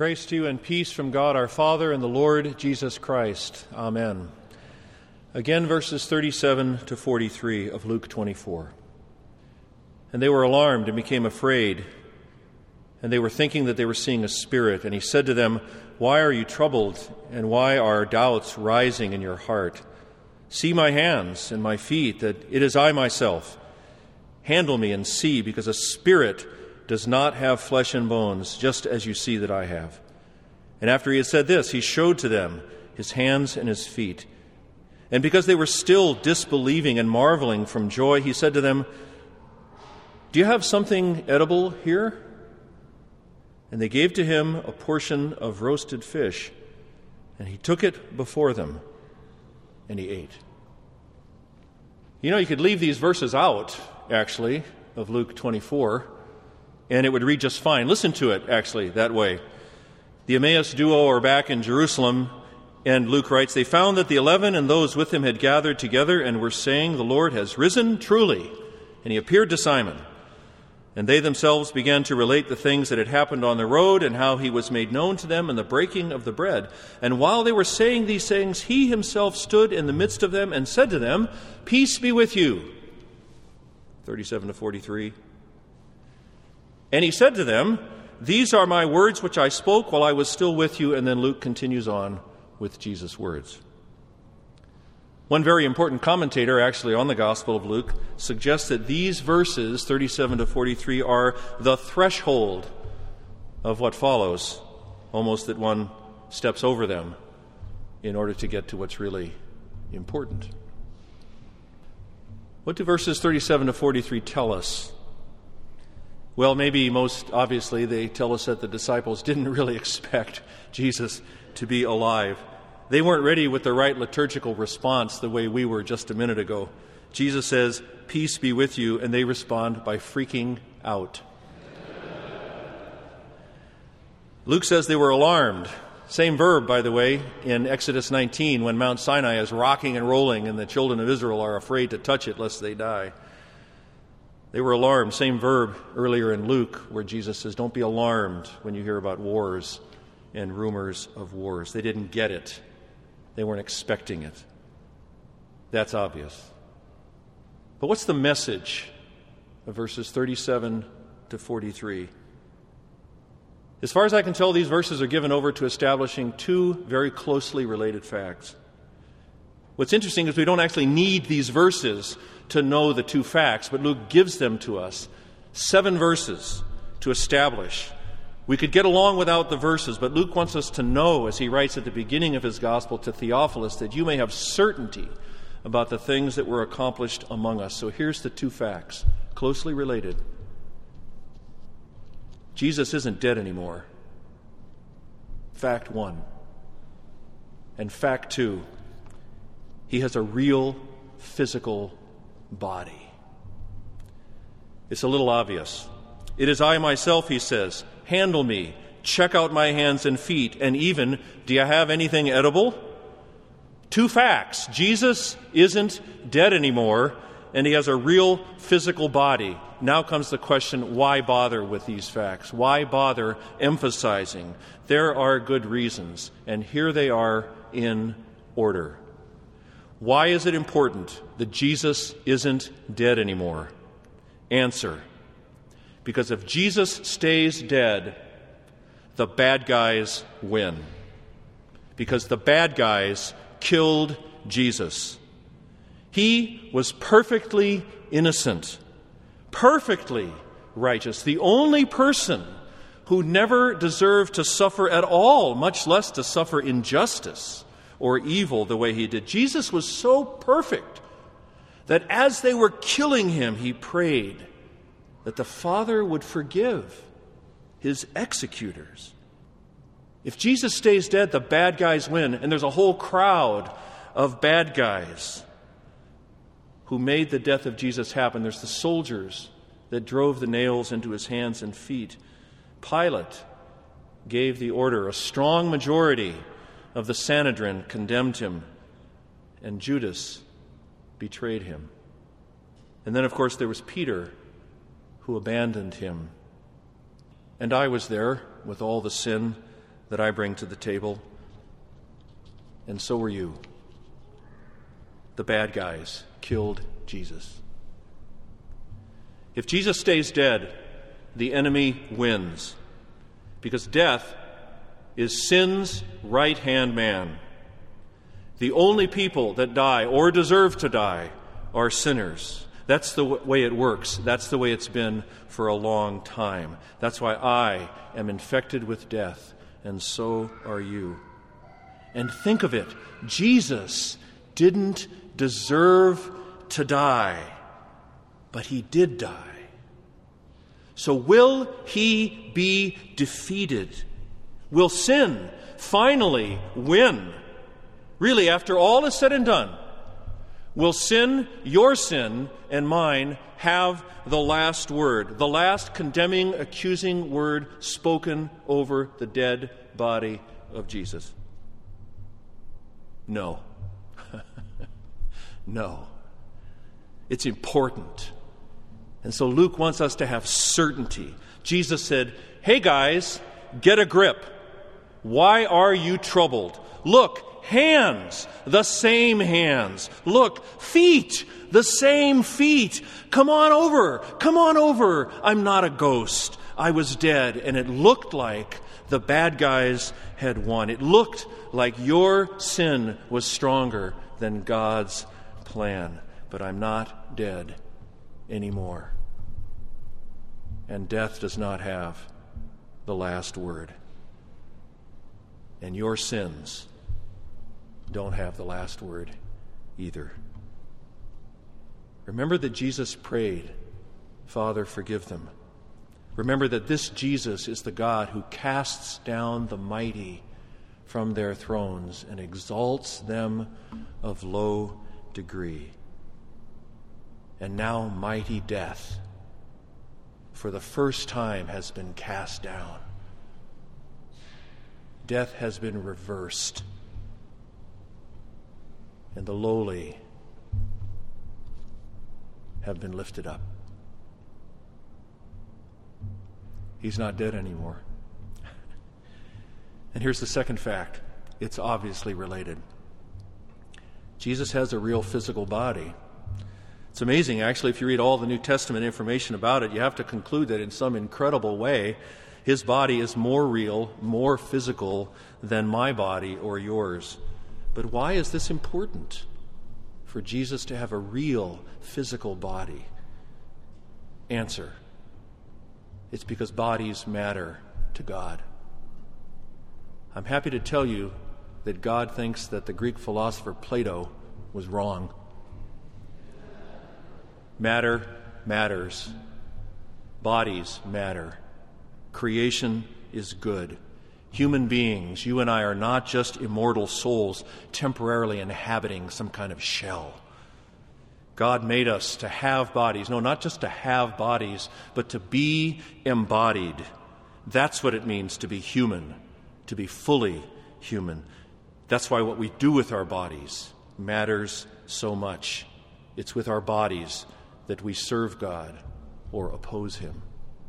Grace to you and peace from God our Father and the Lord Jesus Christ. Amen. Again, verses 37 to 43 of Luke 24. And they were alarmed and became afraid, and they were thinking that they were seeing a spirit. And he said to them, "Why are you troubled, and why are doubts rising in your heart? See my hands and my feet, that it is I myself. Handle me and see, because a spirit does not have flesh and bones, just as you see that I have." And after he had said this, he showed to them his hands and his feet. And because they were still disbelieving and marveling from joy, he said to them, "Do you have something edible here?" And they gave to him a portion of roasted fish, and he took it before them, and he ate. You know, you could leave these verses out, actually, of Luke 24, and it would read just fine. Listen to it, actually, that way. The Emmaus duo are back in Jerusalem, and Luke writes, "They found that the 11 and those with him had gathered together and were saying, 'The Lord has risen truly.' And he appeared to Simon. And they themselves began to relate the things that had happened on the road and how he was made known to them in the breaking of the bread. And while they were saying these things, he himself stood in the midst of them and said to them, 'Peace be with you.'" 37 to 43. "And he said to them, 'These are my words which I spoke while I was still with you.'" And then Luke continues on with Jesus' words. One very important commentator, actually, on the Gospel of Luke suggests that these verses, 37 to 43, are the threshold of what follows, almost that one steps over them in order to get to what's really important. What do verses 37 to 43 tell us? Well, maybe most obviously they tell us that the disciples didn't really expect Jesus to be alive. They weren't ready with the right liturgical response the way we were just a minute ago. Jesus says, "Peace be with you," and they respond by freaking out. Luke says they were alarmed. Same verb, by the way, in Exodus 19 when Mount Sinai is rocking and rolling and the children of Israel are afraid to touch it lest they die. They were alarmed. Same verb earlier in Luke where Jesus says, "Don't be alarmed when you hear about wars and rumors of wars." They didn't get it. They weren't expecting it. That's obvious. But what's the message of verses 37 to 43? As far as I can tell, these verses are given over to establishing two very closely related facts. What's interesting is we don't actually need these verses to know the two facts, but Luke gives them to us. 7 verses to establish. We could get along without the verses, but Luke wants us to know, as he writes at the beginning of his gospel to Theophilus, that you may have certainty about the things that were accomplished among us. So here's the two facts, closely related. Jesus isn't dead anymore. Fact 1. And fact 2, he has a real physical body. It's a little obvious. "It is I myself," he says. "Handle me, check out my hands and feet, and even, do you have anything edible?" Two facts. Jesus isn't dead anymore, and he has a real physical body. Now comes the question, why bother with these facts? Why bother emphasizing? There are good reasons, and here they are in order. Why is it important that Jesus isn't dead anymore? Answer: because if Jesus stays dead, the bad guys win. Because the bad guys killed Jesus. He was perfectly innocent, perfectly righteous, the only person who never deserved to suffer at all, much less to suffer injustice or evil the way he did. Jesus was so perfect that as they were killing him, he prayed that the Father would forgive his executors. If Jesus stays dead, the bad guys win, and there's a whole crowd of bad guys who made the death of Jesus happen. There's the soldiers that drove the nails into his hands and feet. Pilate gave the order. A strong majority of the Sanhedrin condemned him, and Judas betrayed him. And then, of course, there was Peter, who abandoned him. And I was there with all the sin that I bring to the table, and so were you. The bad guys killed Jesus. If Jesus stays dead, the enemy wins, because death is sin's right-hand man. The only people that die or deserve to die are sinners. That's the way it works. That's the way it's been for a long time. That's why I am infected with death, and so are you. And think of it, Jesus didn't deserve to die, but he did die. So will he be defeated? Will sin finally win? Really, after all is said and done, will sin, your sin and mine, have the last word, the last condemning, accusing word spoken over the dead body of Jesus? No. No. It's important. And so Luke wants us to have certainty. Jesus said, "Hey guys, get a grip. Why are you troubled? Look, hands, the same hands. Look, feet, the same feet. Come on over, come on over. I'm not a ghost. I was dead, and it looked like the bad guys had won. It looked like your sin was stronger than God's plan. But I'm not dead anymore. And death does not have the last word. And your sins don't have the last word either." Remember that Jesus prayed, "Father, forgive them." Remember that this Jesus is the God who casts down the mighty from their thrones and exalts them of low degree. And now mighty death, for the first time, has been cast down. Death has been reversed, and the lowly have been lifted up. He's not dead anymore. And here's the second fact. It's obviously related. Jesus has a real physical body. It's amazing, actually, if you read all the New Testament information about it, you have to conclude that in some incredible way, his body is more real, more physical than my body or yours. But why is this important? For Jesus to have a real physical body? Answer: it's because bodies matter to God. I'm happy to tell you that God thinks that the Greek philosopher Plato was wrong. Matter matters. Bodies matter. Creation is good. Human beings, you and I, are not just immortal souls temporarily inhabiting some kind of shell. God made us to have bodies. No, not just to have bodies, but to be embodied. That's what it means to be human, to be fully human. That's why what we do with our bodies matters so much. It's with our bodies that we serve God or oppose him.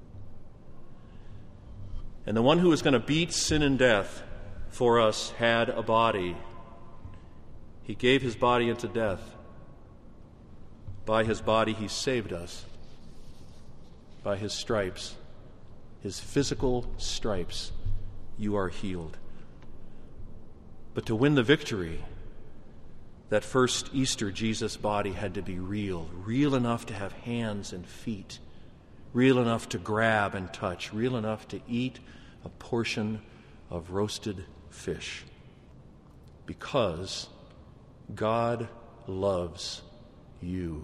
And the one who was going to beat sin and death for us had a body. He gave his body into death. By his body he saved us. By his stripes, his physical stripes, you are healed. But to win the victory, that first Easter, Jesus' body had to be real enough to have hands and feet, real enough to grab and touch, real enough to eat a portion of roasted fish. Because God loves you,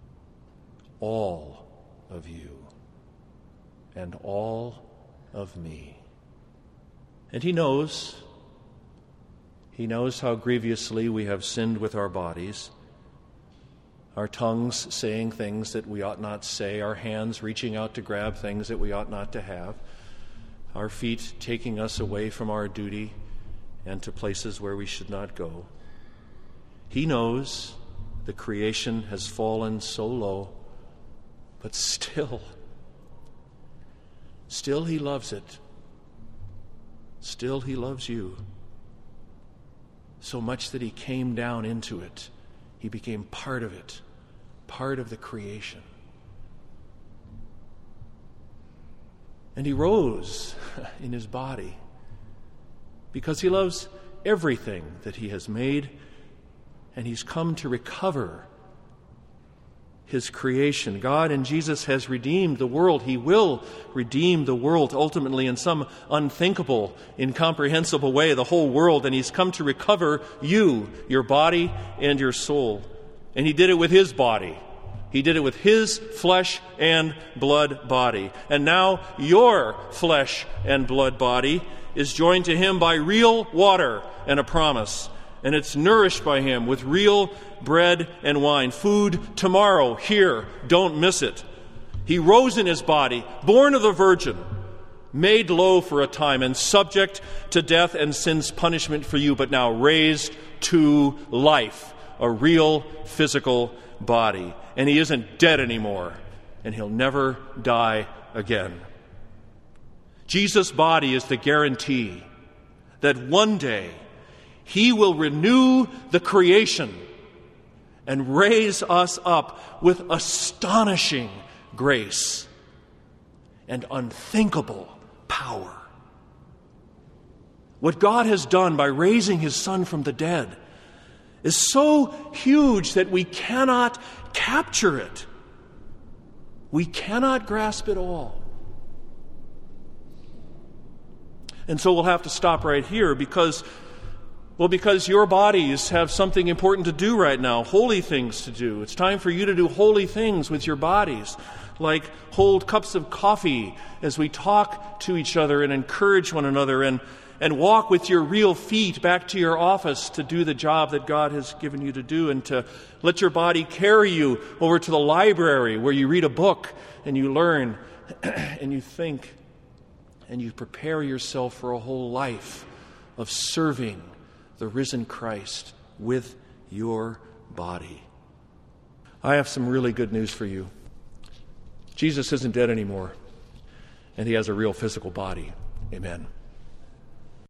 all of you, and all of me. And he knows how grievously we have sinned with our bodies, our tongues saying things that we ought not say, our hands reaching out to grab things that we ought not to have, our feet taking us away from our duty and to places where we should not go. He knows the creation has fallen so low, but still he loves it. Still, he loves you so much that he came down into it. He became part of it, part of the creation. And he rose in his body because he loves everything that he has made, and he's come to recover his creation. God in Jesus has redeemed the world. He will redeem the world ultimately in some unthinkable, incomprehensible way, the whole world, and he's come to recover you, your body and your soul. And he did it with his body. He did it with his flesh and blood body. And now your flesh and blood body is joined to him by real water and a promise. And it's nourished by him with real bread and wine. Food tomorrow, here, don't miss it. He rose in his body, born of the Virgin, made low for a time and subject to death and sin's punishment for you, but now raised to life, a real physical body. And he isn't dead anymore, and he'll never die again. Jesus' body is the guarantee that one day he will renew the creation and raise us up with astonishing grace and unthinkable power. What God has done by raising his Son from the dead is so huge that we cannot capture it. We cannot grasp it all. And so we'll have to stop right here because your bodies have something important to do right now, holy things to do. It's time for you to do holy things with your bodies, like hold cups of coffee as we talk to each other and encourage one another, and walk with your real feet back to your office to do the job that God has given you to do, and to let your body carry you over to the library where you read a book and you learn and you think and you prepare yourself for a whole life of serving the risen Christ with your body. I have some really good news for you. Jesus isn't dead anymore, and he has a real physical body. Amen.